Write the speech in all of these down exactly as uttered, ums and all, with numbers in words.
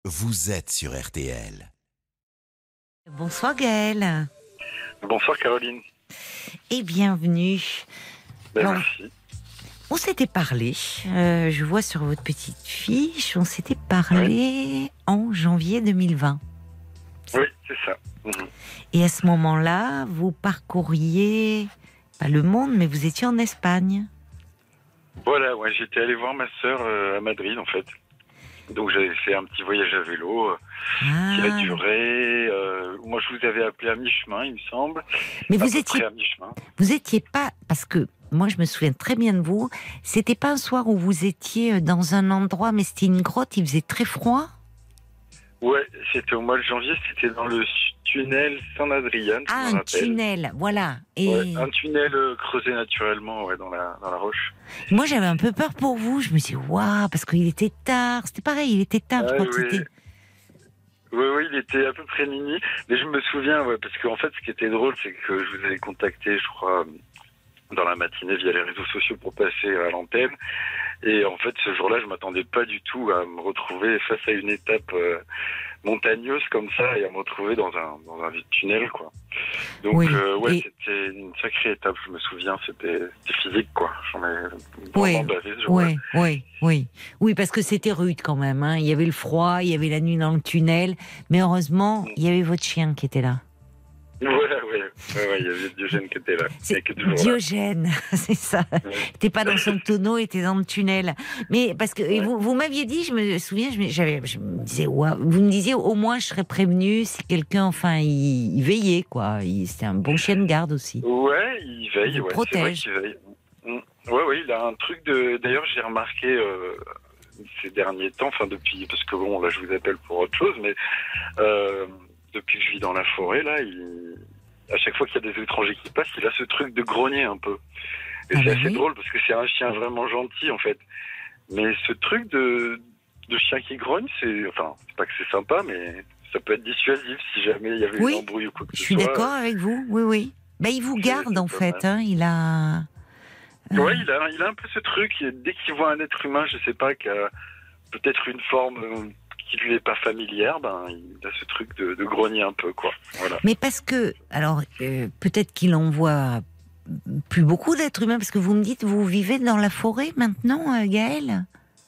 vous êtes sur R T L. Bonsoir Gaël. Bonsoir Caroline. Et bienvenue. Ben, Alors, merci. on s'était parlé, euh, je vois sur votre petite fiche, on s'était parlé en janvier deux mille vingt. Oui, c'est ça. Mhm. Et à ce moment-là, vous parcouriez, pas le monde, mais vous étiez en Espagne. Voilà, ouais, j'étais allé voir ma sœur euh, à Madrid en fait. Donc j'avais fait un petit voyage à vélo euh, Ah, qui a duré. Euh, moi je vous avais appelé à mi-chemin, il me semble. mais À vous peu étiez, près à mi-chemin. vous étiez pas, parce que moi je me souviens très bien de vous, c'était pas un soir où vous étiez dans un endroit, mais c'était une grotte, il faisait très froid. Ouais, c'était au mois de janvier, c'était dans le tunnel San Adrián, je Ah, me un rappelle. tunnel, voilà. Et Ouais, un tunnel euh, creusé naturellement ouais, dans, la, dans la roche. moi, j'avais un peu peur pour vous. Je me suis dit, waouh, parce qu'il était tard. C'était pareil, il était tard. je Ah, crois que oui. c'était. Oui, oui, il était à peu près minuit. Mais je me souviens, ouais, parce qu'en fait, ce qui était drôle, c'est que je vous avais contacté, je crois, dans la matinée via les réseaux sociaux pour passer à l'antenne. Et en fait, ce jour-là, je m'attendais pas du tout à me retrouver face à une étape euh, montagneuse comme ça et à me retrouver dans un dans un vide tunnel, quoi. Donc, Oui, euh, ouais, et- c'était une sacrée étape. Je me souviens, c'était c'était physique, quoi. J'en ai vraiment Oui, bavé ce jour-là. oui, oui, oui. Oui, parce que c'était rude quand même. Hein. Il y avait le froid, il y avait la nuit dans le tunnel. Mais heureusement, il y avait votre chien qui était là. Ouais, ouais, ouais, ouais, il y avait Diogène qui était là. C'est Et qui est toujours là. Diogène, c'est ça. Ouais. T'es pas dans son tonneau, était dans le tunnel. Mais parce que et Ouais. vous, vous m'aviez dit, je me souviens, je me, j'avais, je me disais, waouh, vous me disiez, au moins je serais prévenue si quelqu'un, enfin, il, il veillait, quoi. Il- C'était un bon chien de garde aussi. Ouais, il veille, Il vous ouais, c'est vrai protège. qu'il veille. Mm. Ouais, ouais, il a un truc de. D'ailleurs, j'ai remarqué euh, ces derniers temps, enfin depuis, parce que bon, là, je vous appelle pour autre chose, mais euh, depuis que je vis dans la forêt, là, il... à chaque fois qu'il y a des étrangers qui passent, il a ce truc de grogner un peu. Et Ah c'est bah assez oui. drôle parce que c'est un chien vraiment gentil, en fait. Mais ce truc de, de chien qui grogne, c'est, enfin, c'est pas que c'est sympa, mais ça peut être dissuasif si jamais il y avait Oui, une embrouille ou quoi que Je ce suis soit. d'accord avec vous, oui, oui. Ben, il vous C'est- garde c'est en pas fait, mal. hein, il a... euh, Ouais, il a, il a un peu ce truc, et dès qu'il voit un être humain, je sais pas, qui a peut-être une forme euh, qui lui est pas familière, ben, il a ce truc de, de grogner un peu, quoi. Voilà. Mais parce que, alors, euh, peut-être qu'il en voit plus beaucoup d'êtres humains, parce que vous me dites, vous vivez dans la forêt maintenant, euh, Gaël ?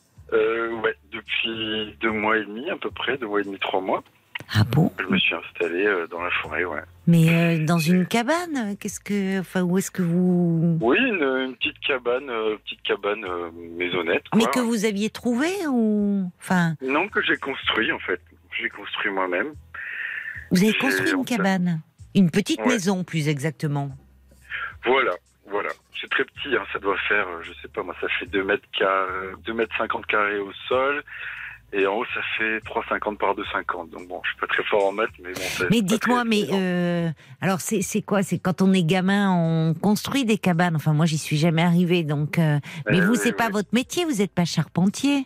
Euh, ouais, depuis deux mois et demi, à peu près, deux mois et demi, trois mois, Ah bon ? je me suis installé euh, dans la forêt, ouais. Mais euh, dans une cabane, qu'est-ce que, enfin, où est-ce que vous... Oui, une, une petite cabane, euh, petite cabane euh, maisonnette, quoi. Mais que vous aviez trouvé ou, enfin, Non, que j'ai construit, en fait. J'ai construit moi-même. vous avez J'ai- construit en une fait- cabane, une petite Ouais. maison, plus exactement. Voilà, voilà. C'est très petit, hein, ça doit faire, euh, je sais pas moi, ça fait deux mètres carrés, deux mètres cinquante carrés au sol, et en haut ça fait trois mètres cinquante par deux mètres cinquante. Donc bon, je suis pas très fort en maths, mais bon. ça- Mais c'est pas dites-moi, très mais évident. euh, alors c'est c'est quoi ? C'est quand on est gamin, on construit des cabanes. Enfin, moi, j'y suis jamais arrivée, donc. euh, mais Euh, vous, oui, c'est pas oui. votre métier. Vous n'êtes pas charpentier.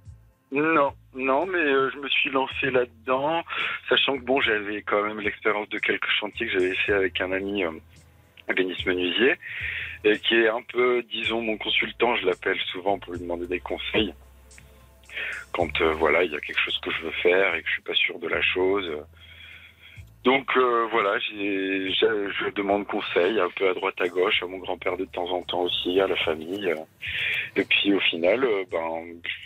Non, non, mais euh, je me suis lancé là-dedans, sachant que bon, j'avais quand même l'expérience de quelques chantiers que j'avais fait avec un ami, euh, ébéniste menuisier, et qui est un peu, disons, mon consultant. Je l'appelle souvent pour lui demander des conseils. Quand euh, voilà, il y a quelque chose que je veux faire et que je suis pas sûr de la chose. Donc euh, voilà, j'ai, j'ai- je demande conseil un peu à droite à gauche, à mon grand-père de temps en temps aussi, à la famille. euh. Et puis au final, euh, ben,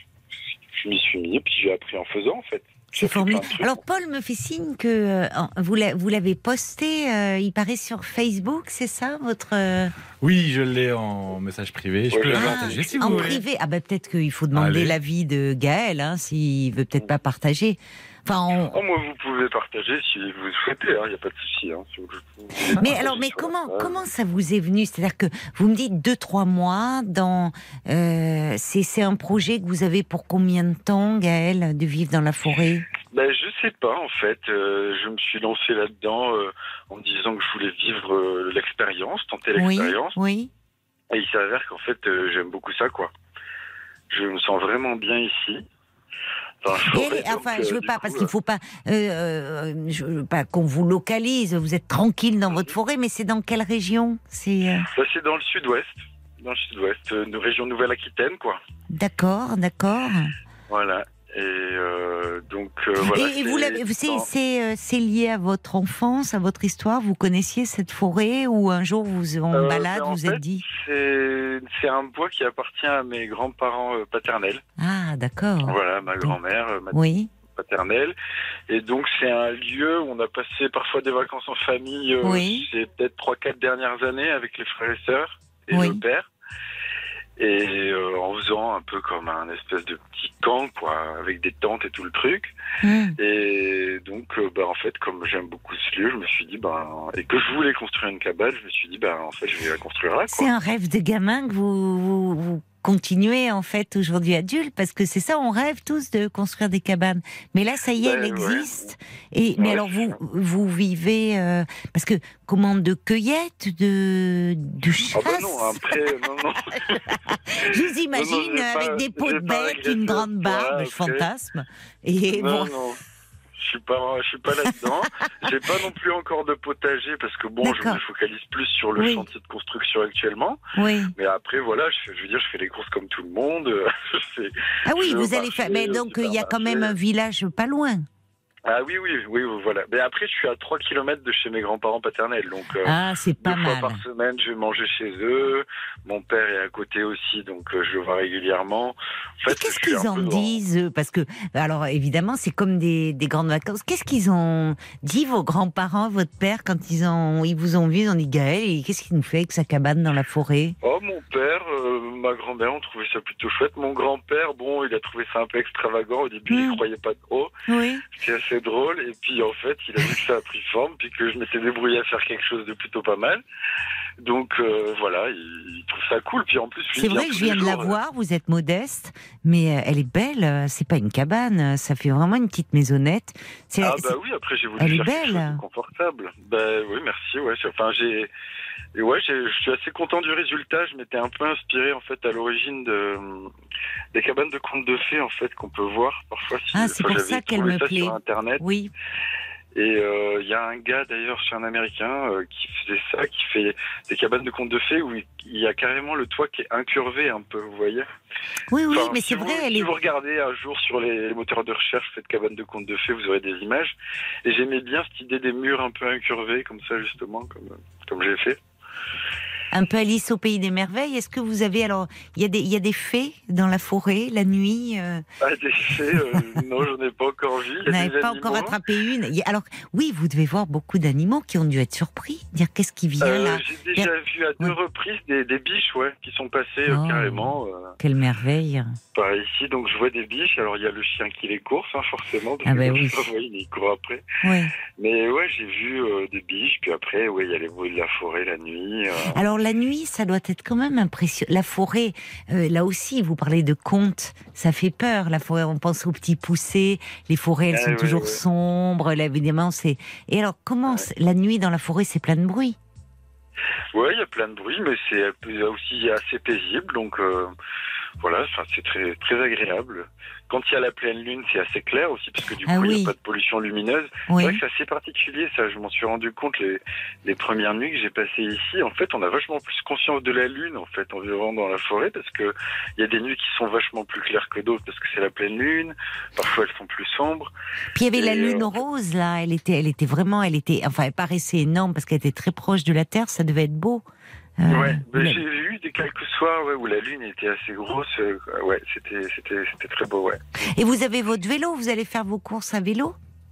je m'y suis mis et puis j'ai appris en faisant en fait. C'est J'ai fait plein formidable. de trucs. Alors, Paul me fait signe que euh, en- vous l'a- vous l'avez posté. euh, il paraît sur Facebook, c'est ça, votre euh, Oui, je l'ai en message privé. Je Ouais, peux le je- partager si vous en voulez. privé. Ah ben peut-être qu'il faut demander Allez. l'avis de Gaël, hein, s'il veut peut-être pas partager. Enfin, on- Oh, moi, vous pouvez partager si vous le souhaitez, il n'y a pas de souci. Hein, si vous- vous voulez Mais partager alors, mais sur la comment page. comment ça vous est venu ? C'est-à-dire que vous me dites deux trois mois dans euh, c'est c'est un projet que vous avez pour combien de temps, Gaël, de vivre dans la forêt ? Ben, je sais pas, en fait. Euh, je me suis lancé là-dedans euh, en me disant que je voulais vivre euh, l'expérience, tenter Oui, l'expérience. oui. Et il s'avère qu'en fait, euh, j'aime beaucoup ça, quoi. Je me sens vraiment bien ici. Dans la Et forêt, elle est- donc, enfin, euh, je veux du pas coup, parce euh, qu'il faut pas, euh, euh, je veux pas qu'on vous localise. Vous êtes tranquille dans votre forêt, mais c'est dans quelle région ? C'est euh, bah, c'est dans le sud-ouest. Dans le sud-ouest, euh, de région Nouvelle-Aquitaine, quoi. d'accord, d'accord. Voilà. Et euh, donc euh, voilà. Et, et vous l'avez, c'est, c'est, euh, c'est lié à votre enfance, à votre histoire. Vous connaissiez cette forêt ou un jour vous en Euh, balade, ben, en vous fait, êtes dit c'est, c'est un bois qui appartient à mes grands-parents euh, paternels. ah d'accord. Voilà, ma Donc, grand-mère, euh, ma oui, paternelle. Et donc c'est un lieu où on a passé parfois des vacances en famille. Euh, Oui. C'est peut-être trois, quatre dernières années avec les frères et sœurs et Oui. le père. Et euh, en faisant un peu comme un espèce de petit camp, quoi, avec des tentes et tout le truc. Mmh. Et donc, euh, bah, en fait, comme j'aime beaucoup ce lieu, je me suis dit, ben, et que je voulais construire une cabane, je me suis dit, ben, en fait, je vais la construire là, C'est quoi. un rêve de gamin que vous, vous, vous continuez en fait aujourd'hui adulte, parce que c'est ça, on rêve tous de construire des cabanes. Mais là, ça y est, Ben, elle ouais. existe. Et mais Ouais, alors vous, c'est ça. vous vivez euh, parce que commande de cueillette, de de Ah chasse. bah non, après, non, non. Je vous imagine Non, non, j'ai avec pas- des pots j'ai de pas bec, régressé une à grande ce barbe, point-là, je après. fantasme. Et Non, bon, non. Je suis pas, je suis pas là-dedans. J'ai pas non plus encore de potager parce que bon, je D'accord. me focalise plus sur le Oui. chantier de construction actuellement. oui. Mais après, voilà, je, fais, je veux dire, je fais les courses comme tout le monde. Je fais- Ah oui, je vais vous au allez faire. marché, Mais au donc il y a quand même un supermarché. village pas loin. Ah oui, oui, oui, oui, voilà. Mais après, je suis à trois kilomètres de chez mes grands-parents paternels. Donc, euh, Ah, c'est deux pas fois mal. par semaine, je vais manger chez eux. Mon père est à côté aussi, donc euh, je le vois régulièrement. En Et fait, qu'est-ce je suis qu'ils un en peu dans- disent eux Parce que, alors évidemment, c'est comme des, des grandes vacances. Qu'est-ce qu'ils ont dit, vos grands-parents, votre père, quand ils, ont, ils vous ont vu, ils ont dit Gaël, et qu'est-ce qu'il nous fait avec sa cabane dans la forêt? Oh, mon père, euh, ma grand-mère ont trouvé ça plutôt chouette. Mon grand-père, bon, il a trouvé ça un peu extravagant. Au début, il Mm. croyait pas trop. Oui. C'était assez drôle. Et puis, en fait, il a vu que ça a pris forme, puis que je m'étais débrouillé à faire quelque chose de plutôt pas mal. Donc, euh, voilà, il, il trouve ça cool. Puis en plus, lui, C'est il vient vrai que tous je viens les de la jours, euh, voir, vous êtes modeste, mais euh, elle est belle, euh, c'est pas une cabane, ça fait vraiment une petite maisonnette. C'est, Ah c'est- bah oui, après j'ai voulu Elle est faire quelque belle. chose de confortable. Bah oui, merci. Ouais, c'est- enfin j'ai, et ouais, j'ai- je suis assez content du résultat. Je m'étais un peu inspiré en fait à l'origine de des cabanes de contes de fées en fait qu'on peut voir parfois. Si, Ah, c'est enfin, pour j'avais ça qu'elle trouvé me ça plaît. sur internet. Oui. Et euh, il y a un gars d'ailleurs, c'est un Américain euh, qui faisait ça, qui fait des cabanes de contes de fées où il il y a carrément le toit qui est incurvé un peu, vous voyez. Oui, oui, Enfin, mais si c'est vous, vrai, elle si est. vous regardez un jour sur les, les moteurs de recherche cette cabane de contes de fées, vous aurez des images. Et j'aimais bien cette idée des murs un peu incurvés, comme ça justement, comme, comme j'ai fait. Un peu Alice au pays des merveilles. Est-ce que vous avez alors il y a des il y a des fées dans la forêt la nuit euh, Ah, des fées, euh, non, j'en ai pas encore vu. Il y Vous a n'avez des pas animaux. encore attrapé une. Il y a- Alors oui, vous devez voir beaucoup d'animaux qui ont dû être surpris, dire qu'est-ce qui vient Euh, là. J'ai déjà vu à deux Ouais. reprises des, des biches, ouais, qui sont passées euh, Oh. carrément euh, Quelle merveille. par ici. Donc je vois des biches. Alors il y a le chien qui les course, hein, forcément. Parce Ah que ben comme oui. ça, vous voyez, il court après. Ouais. Mais ouais, j'ai vu euh, des biches. Puis après, ouais, il y a les bruits de la forêt la nuit. euh. Alors la nuit, ça doit être quand même impressionnant. La forêt, euh, là aussi, vous parlez de contes, ça fait peur. La forêt, on pense aux petits poussés. Les forêts, elles Ah sont ouais, toujours ouais. sombres. Là, évidemment, c'est. Et alors, comment Ouais. c'est- la nuit dans la forêt, c'est plein de bruit. Ouais, il y a plein de bruit, mais c'est aussi assez paisible. Donc euh, voilà, enfin, c'est très très agréable. Quand il y a la pleine lune, c'est assez clair aussi, parce que du coup, Ah il n'y oui. a pas de pollution lumineuse. Oui. C'est vrai que c'est assez particulier, ça. Je m'en suis rendu compte les, les premières nuits que j'ai passées ici. En fait, on a vachement plus conscience de la lune, en fait, en vivant dans la forêt, parce que il y a des nuits qui sont vachement plus claires que d'autres, parce que c'est la pleine lune. Parfois, elles sont plus sombres. Puis il y avait la Et, lune euh, rose là. Elle était, elle était vraiment, elle était, enfin, elle paraissait énorme parce qu'elle était très proche de la Terre. Ça devait être beau. Euh, Ouais, mais mais- j'ai eu des quelques soirs ouais, où la lune était assez grosse. euh, ouais, c'était c'était c'était très beau, ouais. Et vous avez votre vélo. Vous allez faire vos courses à vélo.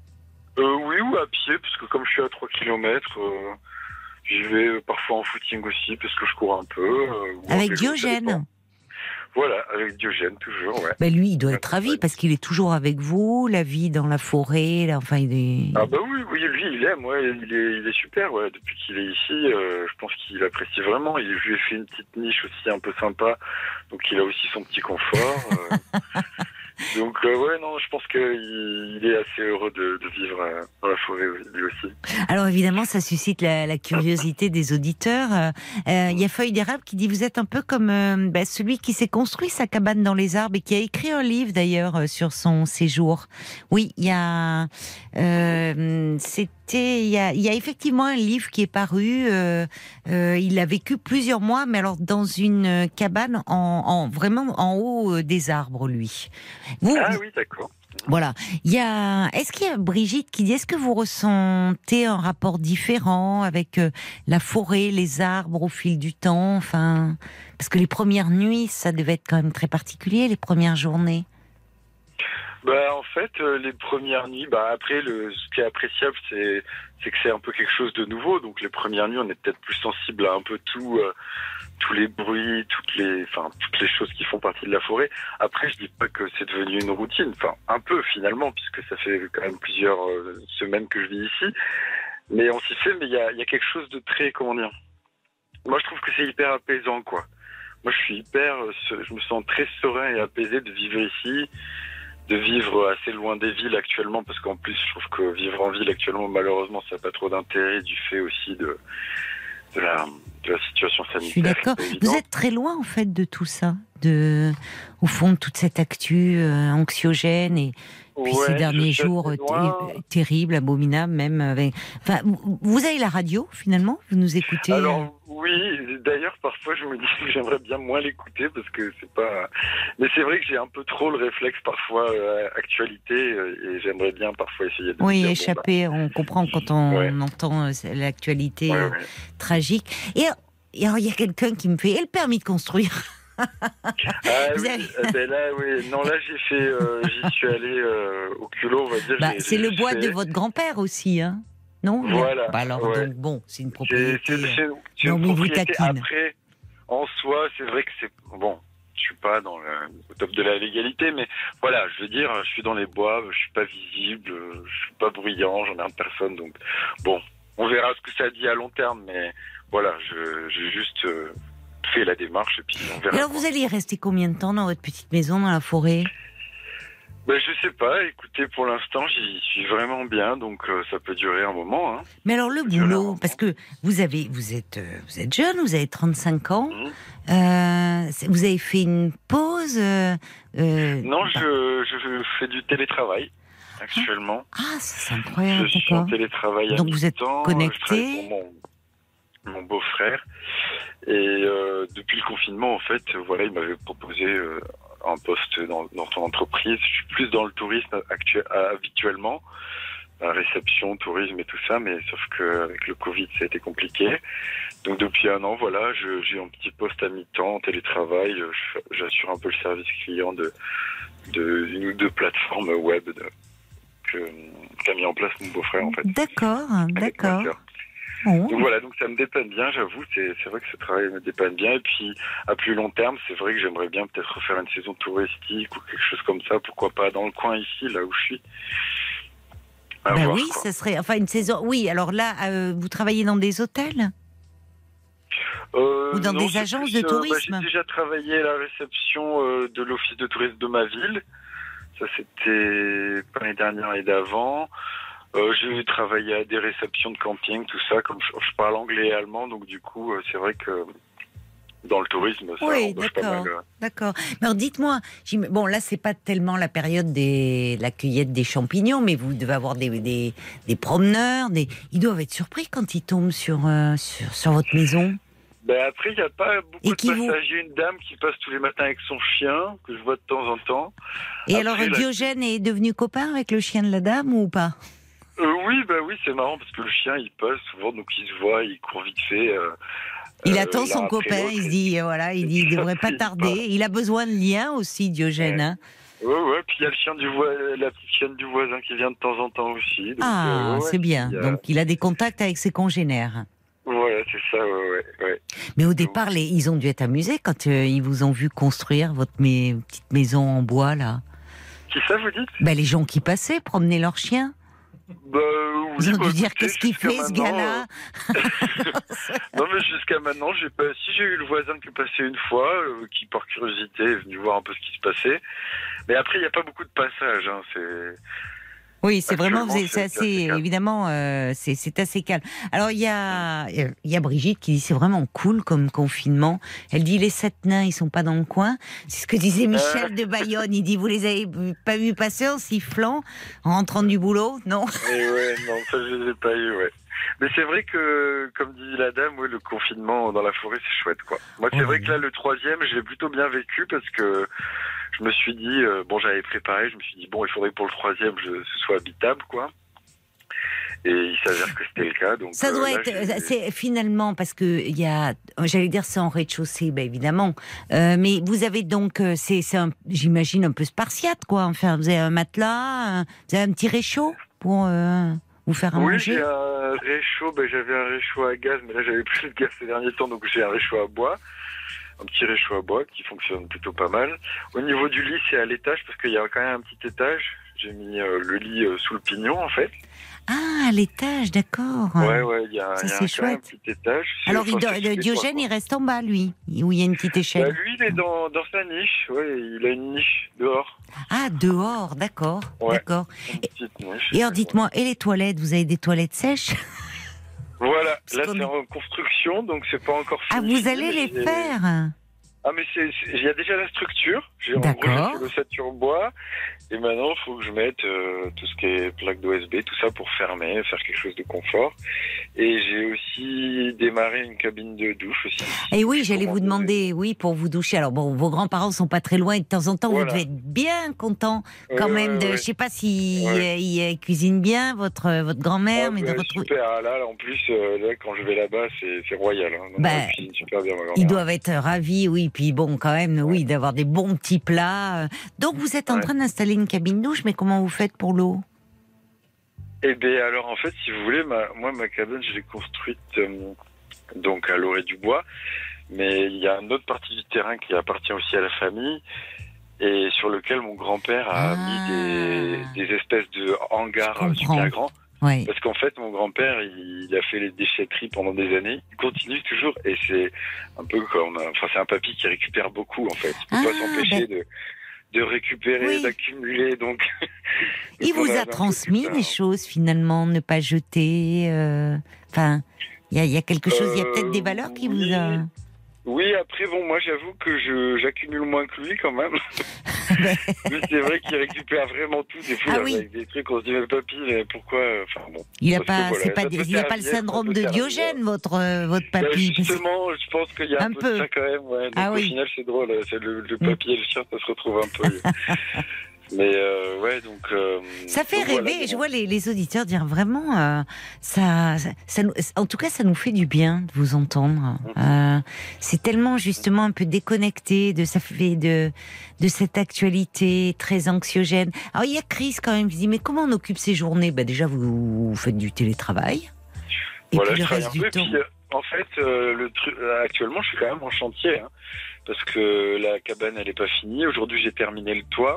Euh, oui, ou à pied, parce que comme je suis à trois kilomètres, euh, j'y vais euh, parfois en footing aussi, parce que je cours un peu. euh, ou en Avec vélo, ça Diogène. dépend. Voilà, avec Diogène, toujours, ouais. Ben lui, il doit Ouais, être ravi ouais. parce qu'il est toujours avec vous, la vie dans la forêt, là, enfin, il est... Ah bah oui, oui, lui, il aime, ouais, il est, il est super, ouais. Depuis qu'il est ici, euh, je pense qu'il apprécie vraiment. Il je lui ai fait une petite niche aussi un peu sympa, donc il a aussi son petit confort. euh. Donc euh, ouais, non, je pense qu'il il est assez heureux de, de vivre euh, dans la forêt lui aussi. Alors évidemment, ça suscite la, la curiosité des auditeurs. Euh, euh, Il y a Feuille d'érable qui dit, vous êtes un peu comme euh, ben, celui qui s'est construit sa cabane dans les arbres et qui a écrit un livre d'ailleurs euh, sur son séjour. Oui, il y a... Euh, c'était... Il y a, il y a effectivement un livre qui est paru. Euh, euh, il a vécu plusieurs mois, mais alors dans une cabane en, en vraiment en haut euh, des arbres, lui. Vous, Ah oui, d'accord. Voilà. Il y a, est-ce qu'il y a Brigitte qui dit, est-ce que vous ressentez un rapport différent avec euh, la forêt, les arbres au fil du temps, enfin, parce que les premières nuits, ça devait être quand même très particulier, les premières journées. Bah, en fait, euh, les premières nuits, bah, après, le, ce qui est appréciable, c'est, c'est que c'est un peu quelque chose de nouveau. Donc, les premières nuits, on est peut-être plus sensible à un peu tout, euh, tous les bruits, toutes les, enfin, toutes les choses qui font partie de la forêt. Après, je dis pas que c'est devenu une routine. Enfin, un peu, finalement, puisque ça fait quand même plusieurs euh, semaines que je vis ici. Mais on s'y fait, mais il y a, il y a quelque chose de très, comment dire. Moi, je trouve que c'est hyper apaisant, quoi. Moi, je suis hyper, euh, je me sens très serein et apaisé de vivre ici, de vivre assez loin des villes actuellement, parce qu'en plus, je trouve que vivre en ville actuellement, malheureusement, ça n'a pas trop d'intérêt du fait aussi de, de, la, de la situation sanitaire. Je suis d'accord. Vous êtes très loin, en fait, de tout ça, de, au fond, de toute cette actu euh, anxiogène et puis ouais, ces derniers jours t- terribles, abominables, même. Avec... Enfin, vous avez la radio, finalement? Vous nous écoutez? Alors, oui, d'ailleurs, parfois, je me dis que j'aimerais bien moins l'écouter parce que c'est pas. Mais c'est vrai que j'ai un peu trop le réflexe parfois euh, actualité euh, et j'aimerais bien parfois essayer de. Oui, dire, échapper. Bon, bah... On comprend quand on, ouais. on entend l'actualité ouais, euh, ouais. tragique. Et, et alors, il y a quelqu'un qui me fait. Et le permis de construire? Ah oui, avez... ben là, oui. Non, là, j'ai fait. Euh, j'y suis allé euh, au culot, on va dire. Bah, j'ai, c'est j'ai le bois fait... de votre grand-père aussi, hein? Non? Voilà. Bah alors, ouais. donc, bon, c'est une propriété. C'est, c'est, c'est, c'est non, une mais propriété. vous taquine. Après, en soi, c'est vrai que c'est bon. Je suis pas dans le, au top de la légalité, mais voilà, je veux dire, je suis dans les bois, je suis pas visible, je suis pas bruyant, j'en ai personne, donc bon, on verra ce que ça dit à long terme, mais voilà, je, j'ai juste euh, fait la démarche et puis on verra. Et alors, vous allez y rester combien de temps dans votre petite maison dans la forêt? Ben, je sais pas, écoutez, pour l'instant, j'y suis vraiment bien, donc euh, ça peut durer un moment. Hein. Mais alors, le boulot, parce que vous avez, vous êtes, euh, vous êtes jeune, vous avez trente-cinq ans, mmh. euh, vous avez fait une pause euh, euh, Non, je, je fais du télétravail actuellement. Ah, c'est incroyable, je suis en télétravail à donc vous êtes mi-temps, connecté. Je pour mon, mon beau-frère. Et euh, depuis le confinement, en fait, voilà, il m'avait proposé... Euh, un poste dans, dans son entreprise. Je suis plus dans le tourisme actuel, habituellement, la réception, tourisme et tout ça, mais sauf qu'avec le Covid, ça a été compliqué. Donc depuis un an, voilà, je, j'ai un petit poste à mi-temps, en télétravail. Je, j'assure un peu le service client de, de une ou deux plateformes web de, que, qu'a mis en place mon beau-frère, en fait. D'accord, d'accord. Oh. Donc voilà, donc ça me dépanne bien, j'avoue, c'est, c'est vrai que ce travail me dépanne bien. Et puis, à plus long terme, c'est vrai que j'aimerais bien peut-être refaire une saison touristique ou quelque chose comme ça, pourquoi pas dans le coin ici, là où je suis. À ben voir, oui, quoi. Ça serait, enfin une saison, oui, alors là, euh, vous travaillez dans des hôtels euh, ou dans non, des agences plus, de tourisme euh, bah, j'ai déjà travaillé à la réception euh, de l'office de tourisme de ma ville, ça c'était pas l'année dernière et d'avant. Euh, j'ai travaillé à des réceptions de camping, tout ça, comme je, je parle anglais et allemand, donc du coup, euh, c'est vrai que dans le tourisme, ça oui, embauche pas mal. Euh... D'accord. Mais alors, dites-moi, bon, là, c'est pas tellement la période de la cueillette des champignons, mais vous devez avoir des, des, des promeneurs, des... ils doivent être surpris quand ils tombent sur, euh, sur, sur votre maison. Ben après, il n'y a pas beaucoup et de passagers. Vous... Une dame qui passe tous les matins avec son chien, que je vois de temps en temps. Et après, alors, la... Diogène est devenu copain avec le chien de la dame ou pas? Euh, oui, bah oui, c'est marrant parce que le chien il passe souvent, donc il se voit, il court vite fait. Euh, il euh, attend son copain, il se dit voilà, il dit il devrait pas tarder. Il a besoin de liens aussi, Diogène. Ouais. Hein. Ouais, ouais. Puis il y a le chien du vo... la petite chienne du voisin qui vient de temps en temps aussi. Donc, ah, euh, ouais, c'est bien. A... Donc il a des contacts avec ses congénères. Voilà, c'est ça. Ouais, ouais, ouais. Mais au départ, les... ils ont dû être amusés quand euh, ils vous ont vu construire votre mes... petite maison en bois là. Qui ça vous dites? Ben, les gens qui passaient promener leurs chiens. Bah, oui, Ils ont bah, dû dire qu'est-ce qu'il fait ce gars-là. Euh... non mais jusqu'à maintenant, j'ai pas. Si j'ai eu le voisin qui est passé une fois, euh, qui par curiosité est venu voir un peu ce qui se passait. Mais après, il n'y a pas beaucoup de passages. Hein, c'est. Oui, c'est vraiment, c'est, c'est assez, assez évidemment, euh, c'est, c'est assez calme. Alors il y a, il y a Brigitte qui dit c'est vraiment cool comme confinement. Elle dit les sept nains ils sont pas dans le coin. C'est ce que disait Michel euh... de Bayonne. Il dit vous les avez pas vus passer en sifflant, en rentrant du boulot, non? Et ouais, non, ça je les ai pas eu, ouais. Mais c'est vrai que, comme dit la dame, ouais, le confinement dans la forêt c'est chouette, quoi. Moi c'est oh, vrai oui. que là le troisième, je l'ai plutôt bien vécu parce que je me suis dit, euh, bon, j'avais préparé, je me suis dit, bon, il faudrait que pour le troisième, je, ce soit habitable, quoi. Et il s'avère que c'était le cas. Donc, ça doit euh, là, être, c'est finalement, parce que il y a, j'allais dire c'est en rez-de-chaussée, ben évidemment, euh, mais vous avez donc, c'est, c'est un, j'imagine un peu spartiate, quoi. Enfin, vous avez un matelas, un, vous avez un petit réchaud pour euh, vous faire à oui, manger. j'ai un réchaud, ben, j'avais un réchaud à gaz, mais là j'avais plus de gaz ces derniers temps, donc j'ai un réchaud à bois. Un petit réchaud à bois qui fonctionne plutôt pas mal. Au niveau du lit, c'est à l'étage, parce qu'il y a quand même un petit étage. J'ai mis euh, le lit euh, sous le pignon, en fait. Ah, à l'étage, d'accord. Ouais, ouais, il y a, Ça, y a c'est un, quand même un chouette. petit étage. C'est- Alors, enfin, il, c'est- do- c'est Diogène, quoi, il reste en bas, lui, où il y a une petite Bah, échelle. lui, il est dans, dans sa niche. Ouais, il a une niche dehors. Ah, dehors, d'accord, Ouais. d'accord. Une petite niche. Et alors, dites-moi, et les toilettes, vous avez des toilettes sèches? Voilà, Parce là qu'on- c'est en construction, donc c'est pas encore Ah, fini. vous allez les mais- faire? Ah, mais c'est, c'est- il y a déjà la structure. J'ai, en gros, D'accord. j'ai fait l'ossature bois. Et maintenant, il faut que je mette euh, tout ce qui est plaque d'O S B, tout ça pour fermer, faire quelque chose de confort. Et j'ai aussi démarré une cabine de douche aussi. Et oui, j'allais Comment vous demander, oui, pour vous doucher. Alors bon, vos grands-parents sont pas très loin et de temps en temps, Voilà. vous devez être bien content quand Ouais, même ouais, de, ouais. je sais pas si Ouais. euh, il euh, cuisine bien votre euh, votre grand-mère, Ah, mais bah, de retrouver. super. Ah, là, là, en plus, euh, là, quand je vais là-bas, c'est, c'est royal. Hein. Non, Bah, elle cuisine super bien, ma grand-mère. Ils doivent être ravis, oui. Puis bon, quand même, oui, d'avoir des bons petits plats. Donc vous êtes en Ouais. train d'installer une cabine douche, mais comment vous faites pour l'eau? Eh bien, alors, en fait, si vous voulez, ma, moi, ma cabane, je l'ai construite euh, donc à l'orée du bois. Mais il y a une autre partie du terrain qui appartient aussi à la famille et sur lequel mon grand-père a Ah. mis des, des espèces de hangars Je comprends. super grands. Oui. Parce qu'en fait, mon grand-père, il, il a fait les déchetteries pendant des années. Il continue toujours et c'est un peu comme... Enfin, c'est un papy qui récupère beaucoup, en fait. Il ne peut Ah, pas s'empêcher ben- de, de récupérer, Oui. d'accumuler, donc... Il donc on vous a un peu transmis tout ça. les choses finalement, ne pas jeter. euh, Enfin, il y a, il y a quelque chose. Il y a peut-être des valeurs qui oui. vous a. Oui, après, bon, moi, j'avoue que je, j'accumule moins que lui, quand même. Lui, c'est vrai qu'il récupère vraiment tout. Des fois, Ah il oui. avec des trucs, on se dit, mais papy, mais pourquoi... Enfin, bon. Il n'a Parce pas, que voilà, c'est pas, ça peut il a pas le servir, ça syndrome peut de servir. Diogène, votre euh, votre Ben, papy. parce que- justement, je pense qu'il y a un, Un peu, peu. de ça quand même. Ouais. Donc, Ah au oui. final, c'est drôle. C'est le, le papy et le chien, ça se retrouve un peu. Mais euh, ouais, donc. Euh, Ça fait donc rêver. voilà, je bon. vois les, les auditeurs dire vraiment, euh, ça, ça, ça nous- en tout cas, ça nous fait du bien de vous entendre. Euh, c'est tellement justement un peu déconnecté de ça fait de de cette actualité très anxiogène. Alors il y a Chris quand même qui dit mais comment on occupe ses journées? Bah déjà vous, vous faites du télétravail. Et Voilà, puis je le travaille reste un du peu. temps. Puis, euh, en fait, euh, le truc, euh, actuellement, je suis quand même en chantier. Hein, parce que la cabane, elle n'est pas finie. Aujourd'hui, j'ai terminé le toit.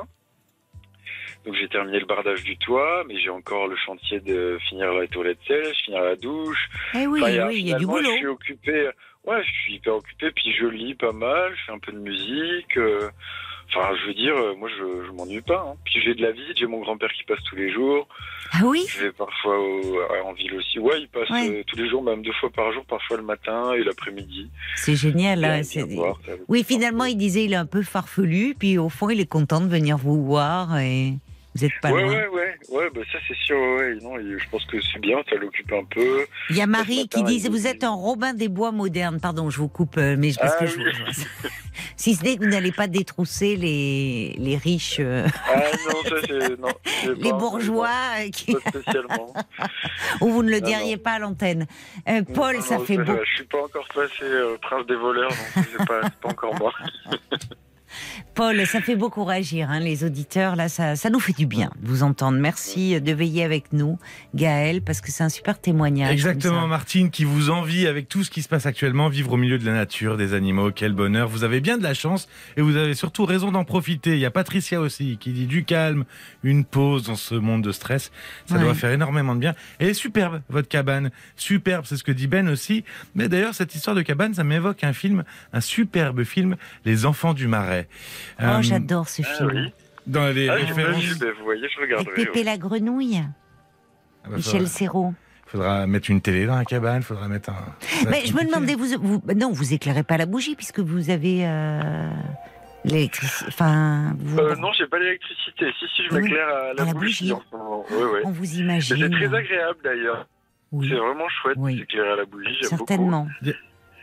Donc j'ai terminé le bardage du toit, mais j'ai encore le chantier de finir la toilette sèche, finir la douche. Eh oui, Enfin, oui, il y a du finalement, boulot. Je suis occupé. Ouais, je suis hyper occupé. Puis je lis pas mal, je fais un peu de musique. euh, Enfin, je veux dire, euh, moi, je, je m'ennuie pas. Hein. Puis j'ai de la visite, j'ai mon grand-père qui passe tous les jours. Ah oui. Je vais parfois au- en ville aussi. Ouais, il passe Ouais. euh, tous les jours, même deux fois par jour, parfois le matin et l'après-midi. C'est génial. Il Hein, aime c'est- bien voir, ça. Oui, finalement, il disait il est un peu farfelu, puis au fond, il est content de venir vous voir et vous êtes pas Ouais, loin. ouais, ouais, ouais, bah ça c'est sûr, ouais, ouais. Non, et je pense que c'est bien, ça l'occupe un peu. Il y a Marie matin, qui dit il- vous êtes un Robin des Bois moderne. Pardon, je vous coupe, euh, mais parce Ah que je, oui. je- si ce n'est que vous n'allez pas détrousser les les riches, euh, Ah non, ça c'est. Non, c'est les pas- bourgeois, euh, qui, Pas spécialement. ou vous ne le Non, diriez non. pas à l'antenne. Euh, Paul, Non, ça non, fait va, beaucoup. Je suis pas encore passé euh, prince des voleurs, donc c'est pas, c'est pas encore moi. Paul, ça fait beaucoup réagir, hein, les auditeurs. Là, ça, ça nous fait du bien de vous entendre. Merci de veiller avec nous, Gaël, parce que c'est un super témoignage. Exactement, comme ça. Martine, qui vous envie avec tout ce qui se passe actuellement, vivre au milieu de la nature, des animaux, quel bonheur. Vous avez bien de la chance et vous avez surtout raison d'en profiter. Il y a Patricia aussi qui dit du calme, une pause dans ce monde de stress. Ça Ouais. doit faire énormément de bien. Et superbe, votre cabane. Superbe, c'est ce que dit Ben aussi. Mais d'ailleurs, cette histoire de cabane, ça m'évoque un film, un superbe film, Les Enfants du Marais. Oh, Euh, j'adore ce Ah film. oui. Dans les Ah, j'ai pas références. vu, ben, vous voyez, je Avec regarderai. Pépé ouais. la grenouille, Ah bah, Michel faudra, Serrault. faudra mettre une télé dans la cabane, faudra mettre un. Mais je me demandais, vous, vous, non, vous éclairez pas la bougie puisque vous avez euh, l'électricité. Enfin, vous- Euh, non, j'ai pas l'électricité. Si, si, je Oui, m'éclaire à la à la bougie. bougie. En ce moment. Ouais, ouais. on vous Mais imagine. c'est très agréable d'ailleurs. Oui, C'est vraiment chouette Oui. de s'éclairer à la bougie. J'aime certainement.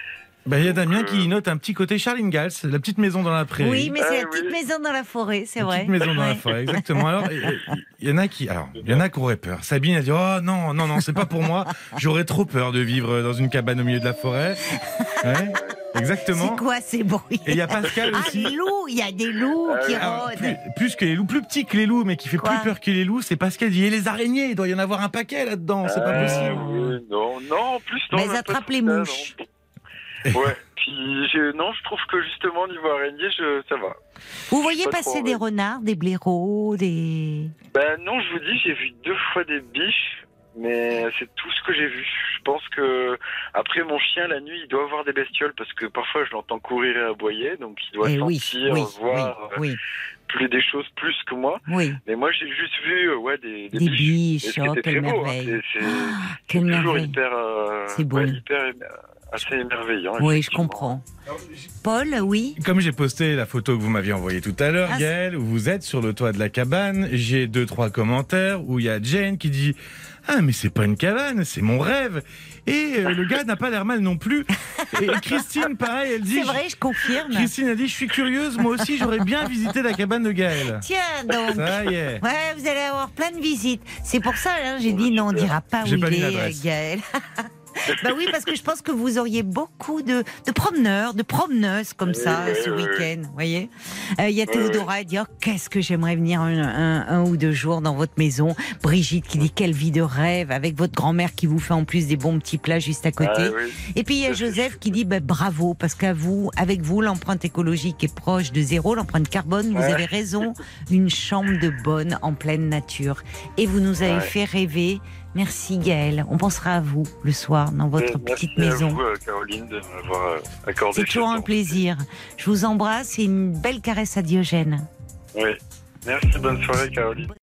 Bah, il y a Damien Donc, euh, qui note un petit côté Charles Ingalls, la petite maison dans la prairie. Oui, mais Ah, c'est la oui. petite maison dans la forêt, c'est La vrai. petite maison dans la Ouais. forêt, exactement. Alors, il y en a qui, alors, il y en a qui auraient peur. Sabine a dit, oh non, non, non, c'est pas pour moi. J'aurais trop peur de vivre dans une cabane au milieu de la forêt. Ouais, exactement. C'est quoi ces bruits? Et il y a Pascal Ah, aussi. les loups, il y a des loups Ah, qui Alors, rôdent. plus, plus que les loups, plus petits que les loups, mais qui fait Quoi plus peur que les loups, c'est Pascal dit, et les araignées, il doit y en avoir un paquet là-dedans, c'est pas Ah, possible. oui, non, non, en plus, non. Mais même ils pas attrapent tout les ça, non. mouches. Ouais, puis je, non, je trouve que justement, niveau araignée, je, ça va. Vous voyez pas passer trop, des ouais. renards, des blaireaux, des... Ben non, je vous dis, j'ai vu deux fois des biches, mais c'est tout ce que j'ai vu. Je pense que après mon chien la nuit, il doit avoir des bestioles parce que parfois je l'entends courir et aboyer, donc il doit Eh oui, sentir, oui, voir euh, oui, plus des choses plus que moi. oui, oui. Mais moi j'ai juste vu euh, ouais des, Des Et biches, ce qui oh, était quelle très beau, hein. merveille. C'est- c'est- Ah, c'est quelle toujours merveille. hyper, euh, C'est beau. ouais, hyper émer- assez émerveillant. Oui, je effectivement. comprends. Paul, oui. Comme j'ai posté la photo que vous m'aviez envoyée tout à l'heure, Ah, Gaëlle, où vous êtes sur le toit de la cabane, j'ai deux, trois commentaires où il y a Jane qui dit « Ah, mais c'est pas une cabane, c'est mon rêve !» Et euh, le gars n'a pas l'air mal non plus. Et Christine, pareil, elle dit... C'est vrai, je confirme. Christine a dit « Je suis curieuse, moi aussi j'aurais bien visité la cabane de Gaëlle. Tiens donc. » Ça y est. Ouais, vous allez avoir plein de visites. C'est pour ça, hein, j'ai dit non, on dira pas où J'ai il pas mis est, l'adresse. Gaël. Bah oui, parce que je pense que vous auriez beaucoup de, de promeneurs, de promeneuses comme Oui, ça oui, ce oui, week-end. Vous voyez, Euh, il y a Oui, Théodora qui dit oh, qu'est-ce que j'aimerais venir un, un- un ou deux jours dans votre maison. Brigitte qui dit quelle vie de rêve avec votre grand-mère qui vous fait en plus des bons petits plats juste à côté. Ah, oui. Et puis il y a Joseph qui dit bah, bravo parce qu'à vous, avec vous, l'empreinte écologique est proche de zéro, l'empreinte carbone. Vous Ouais. avez raison, une chambre de bonne en pleine nature. Et vous nous avez Ouais. fait rêver. Merci Gaëlle. On pensera à vous le soir dans votre Et petite merci maison. à vous, euh, Caroline, de m'avoir euh, accordé C'est ce toujours un temps. plaisir. Je vous embrasse et une belle caresse à Diogène. Oui. Merci, bonne soirée, Caroline.